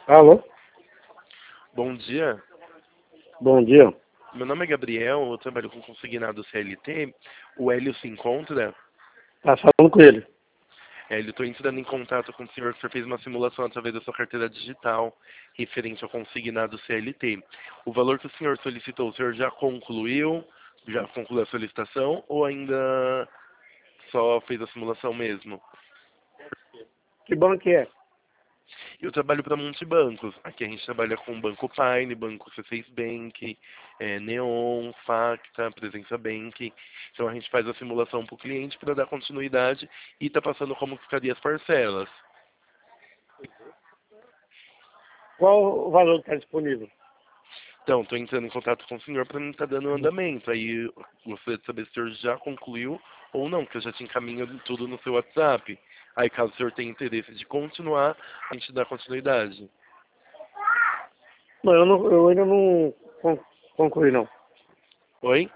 Alô? Bom dia, Bom dia. meu nome é Gabriel, eu trabalho com consignado CLT. O Hélio se encontra? Tá falando com ele. Hélio, estou entrando em contato com o senhor que o senhor fez uma simulação através da sua carteira digital referente ao consignado CLT. O valor que o senhor solicitou, o senhor já concluiu? Já concluiu a solicitação ou ainda só fez a simulação mesmo? Que banco que é? Eu trabalho para multibancos. Aqui a gente trabalha com Banco Pine, Banco C6 Bank, Neon, Facta, Presença Bank. Então a gente faz a simulação para o cliente para dar continuidade e está passando como ficaria as parcelas. Qual o valor que está disponível? Então, estou entrando em contato com o senhor para não estar dando andamento. Aí eu gostaria de saber se o senhor já concluiu ou não, porque eu já te encaminho tudo no seu WhatsApp. Aí caso o senhor tenha interesse de continuar, a gente dá continuidade. Não, eu ainda não concluí, não. Oi?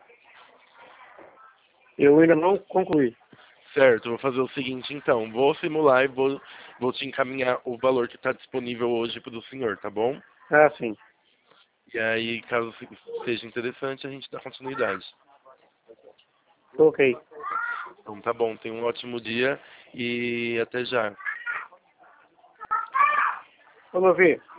Eu ainda não concluí. Certo, vou fazer o seguinte então, vou simular e vou te encaminhar o valor que está disponível hoje para o senhor, tá bom? Ah, sim. E aí, caso seja interessante, a gente dá continuidade. Ok. Então tá bom, tenha um ótimo dia e até já. Ô, meu filho.